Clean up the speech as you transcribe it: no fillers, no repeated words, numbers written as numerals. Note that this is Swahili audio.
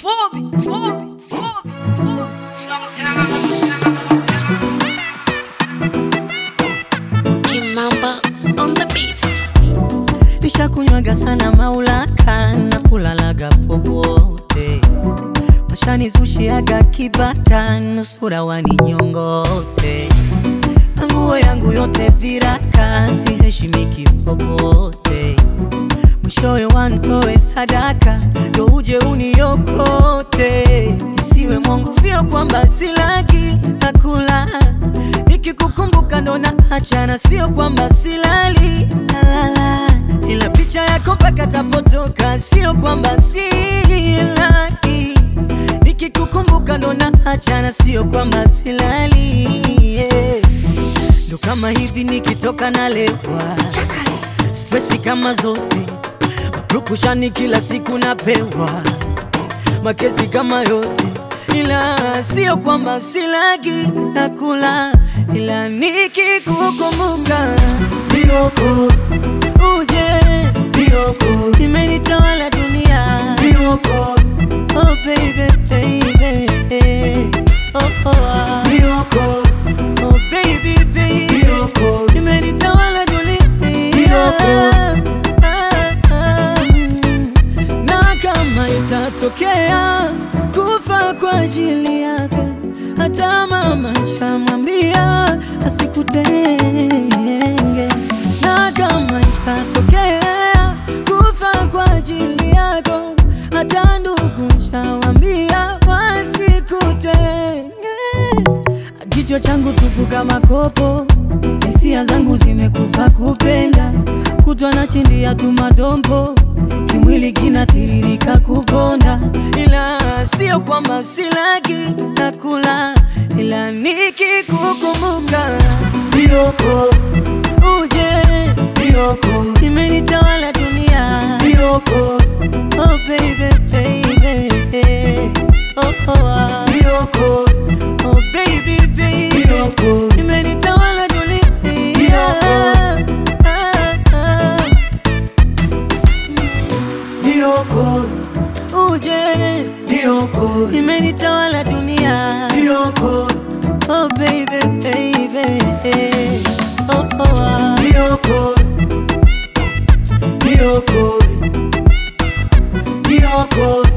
Kimamba on the beats. Nishakunywaga sana maulaka na kulalaga popote. Washanizushiaga kibaka nusura waninyongote. Nguo yangu yote viraka siheshimiki popote. Mwishowe wantoe sadaka ndo uje uniokote. Nisiwe mwongo, sio kwamba silaki nakula, nikikukumbuka ndo naachana, sio kwamba silali nalala, ila picha yako mpaka tapotoka, sio kwamba silaki, nikikukumbuka ndo naachana, sio kwamba silali, yeah. Ndo kama hivi nikitoka nalewa, stressi kama zote, mapurukushani kila siku napewa, makesi kama yote, ila sio kwamba silagi nakula, ila nikikukumbuka bioko uje bioko, imenitawala dunia bioko, oh baby baby, oh oh bioko, oh baby baby bioko, imenitawala dunia bioko. Na kama itatokea kufa kwa ajili yake, hata mama shamwambia asikutenge. Na kama itatokea kufa kwa ajili yako, hata ndugu shawambia wasikutenge. Kichwa changu tupu kama kopo, hisia zangu zimekufa kupenda, kutwa na shindia tu madombo, kimwili kinatiririka kukonda, ila sio kwamba silagi nakula, ila nikikukumbuka bioko uje bioko, imenitawala dunia bioko, oh baby baby, oh oh bioko, oh baby baby bioko, imenitawala dunia bioko, bioko uje bioko, imenitawala dunia bioko, oh baby baby, oh oh bioko, bioko, bioko.